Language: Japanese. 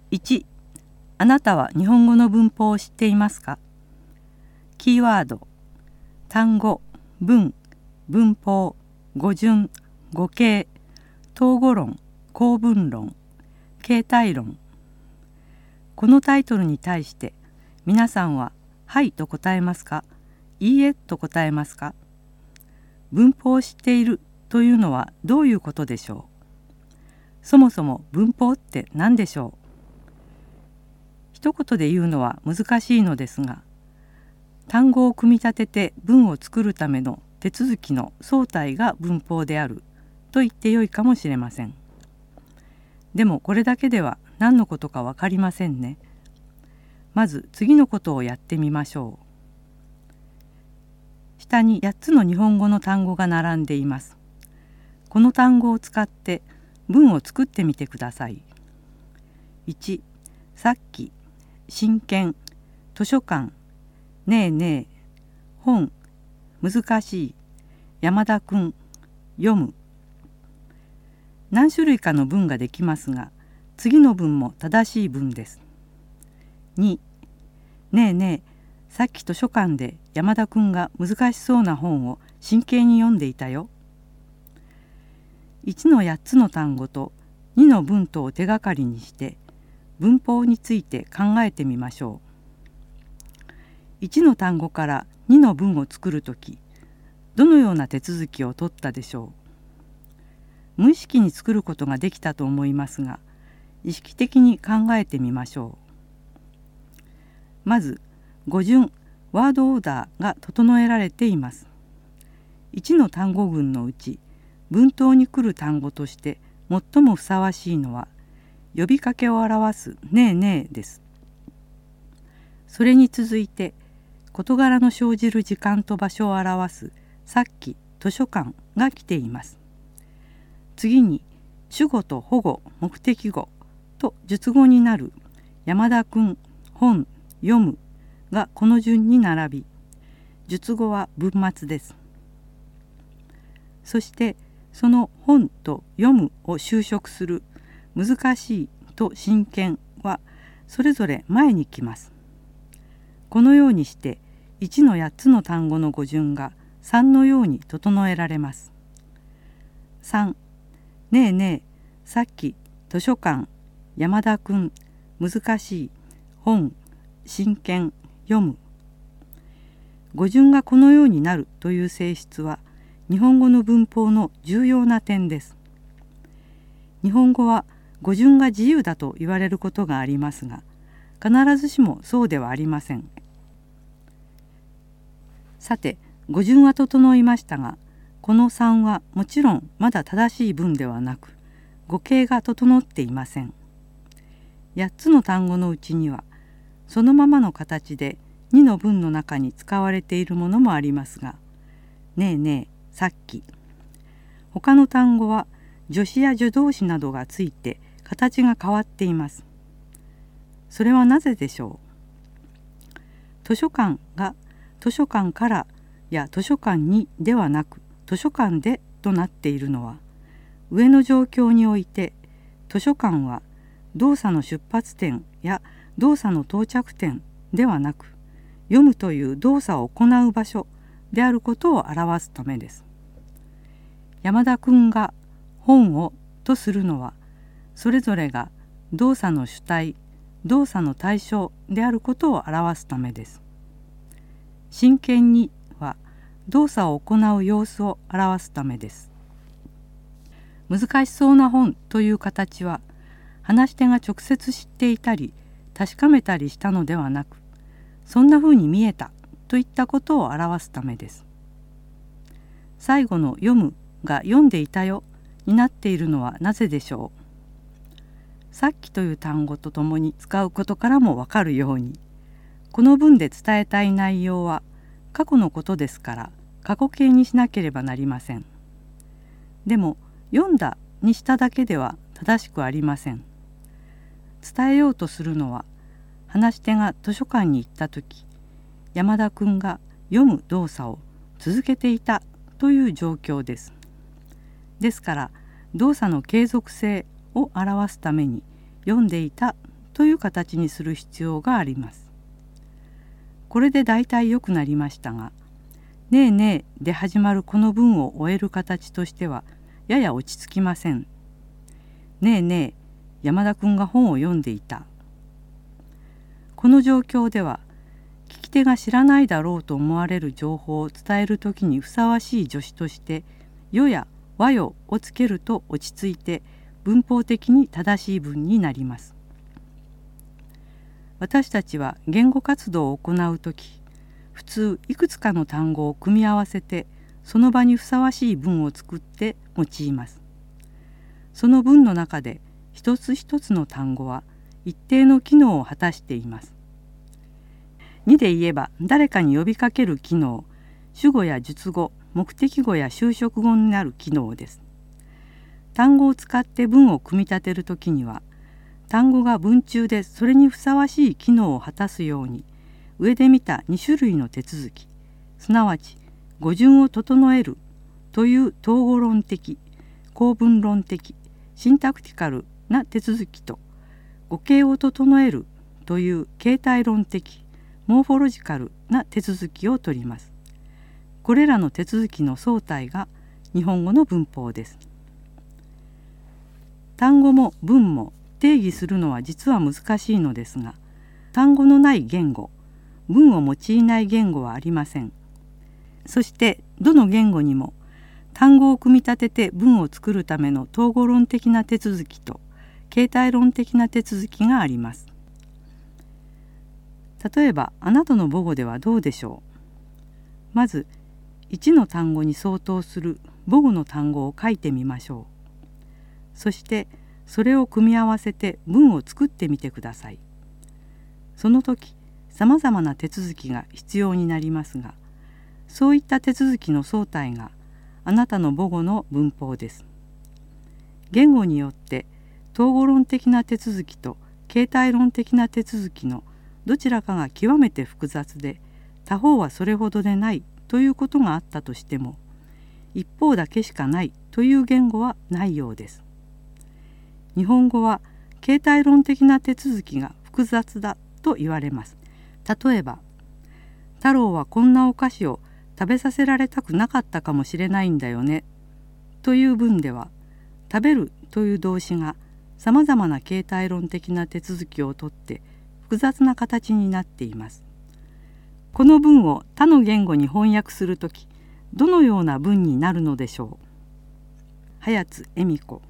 1、あなたは日本語の文法を知っていますか？キーワード、単語、文、文法、語順、語形、統合論、構文論、形態論。このタイトルに対して皆さんははいと答えますか？いいえと答えますか？文法を知っているというのはどういうことでしょう？そもそも文法って何でしょう？一言で言うのは難しいのですが、単語を組み立てて文を作るための手続きの総体が文法であると言ってよいかもしれません。でもこれだけでは何のことか分かりませんね。まず次のことをやってみましょう。下に8つの日本語の単語が並んでいます。この単語を使って文を作ってみてください。1、さっき、真剣、図書館、ねえねえ、本、難しい、山田くん、読む。何種類かの文ができますが、次の文も正しい文です。2、ねえねえ、さっき図書館で山田くんが難しそうな本を真剣に読んでいたよ。1の8つの単語と2の文とを手がかりにして文法について考えてみましょう。1の単語から2の文を作るとき、どのような手続きを取ったでしょう。無意識に作ることができたと思いますが、意識的に考えてみましょう。まず、語順、ワードオーダーが整えられています。1の単語群のうち、文頭に来る単語として最もふさわしいのは、呼びかけを表すねえねえです。それに続いて、事柄の生じる時間と場所を表すさっき図書館が来ています。次に主語と補語、目的語と述語になる山田くん、本、読むがこの順に並び、述語は文末です。そしてその本と読むを修飾する難しいと真剣はそれぞれ前に来ます。このようにして1の8つの単語の語順が3のように整えられます。3、ねえねえ、さっき図書館、山田くん、難しい、本、真剣、読む。語順がこのようになるという性質は日本語の文法の重要な点です。日本語は語順が自由だと言われることがありますが、必ずしもそうではありません。さて、語順は整いましたが、この3はもちろんまだ正しい文ではなく、語形が整っていません。8つの単語のうちには、そのままの形で2の文の中に使われているものもありますが、ねえねえ、さっき。他の単語は助詞や助動詞などがついて形が変わっています。それはなぜでしょう。図書館が図書館からや図書館にではなく図書館でとなっているのは、上の状況において図書館は動作の出発点や動作の到着点ではなく、読むという動作を行う場所であることを表すためです。山田くんが本をとするのは、それぞれが動作の主体、動作の対象であることを表すためです。真剣には動作を行う様子を表すためです。難しそうな本という形は、話し手が直接知っていたり確かめたりしたのではなく、そんなふうに見えたといったことを表すためです。最後の読むが読んでいたよになっているのはなぜでしょう。さっきという単語とともに使うことからもわかるように、この文で伝えたい内容は過去のことですから過去形にしなければなりません。でも読んだにしただけでは正しくありません。伝えようとするのは、話し手が図書館に行った時、山田くんが読む動作を続けていたという状況です。ですから動作の継続性を表すために読んでいたという形にする必要があります。これでだいたい良くなりましたが、ねえねえで始まるこの文を終える形としてはやや落ち着きません。ねえねえ、山田君が本を読んでいた。この状況では聞き手が知らないだろうと思われる情報を伝えるときにふさわしい助詞としてよや和よをつけると落ち着いて文法的に正しい文になります。私たちは言語活動を行うとき、普通いくつかの単語を組み合わせてその場にふさわしい文を作って用います。その文の中で一つ一つの単語は一定の機能を果たしています。2で言えば誰かに呼びかける機能、主語や述語、目的語や修飾語になる機能です。単語を使って文を組み立てるときには、単語が文中でそれにふさわしい機能を果たすように、上で見た2種類の手続き、すなわち語順を整えるという統合論的、構文論的、シンタクティカルな手続きと、語形を整えるという形態論的、モーフォロジカルな手続きをとります。これらの手続きの総体が日本語の文法です。単語も文も定義するのは実は難しいのですが、単語のない言語、文を用いない言語はありません。そしてどの言語にも単語を組み立てて文を作るための統合論的な手続きと形態論的な手続きがあります。例えばあなたの母語ではどうでしょう。まず1の単語に相当する母語の単語を書いてみましょう。そしてそれを組み合わせて文を作ってみてください。その時さまざまな手続きが必要になりますが、そういった手続きの総体があなたの母語の文法です。言語によって統合論的な手続きと形態論的な手続きのどちらかが極めて複雑で、他方はそれほどでないということがあったとしても、一方だけしかないという言語はないようです。日本語は形態論的な手続きが複雑だと言われます。例えば、太郎はこんなお菓子を食べさせられたくなかったかもしれないんだよねという文では、食べるという動詞がさまざまな形態論的な手続きをとって複雑な形になっています。この文を他の言語に翻訳するとき、どのような文になるのでしょう。早津恵美子。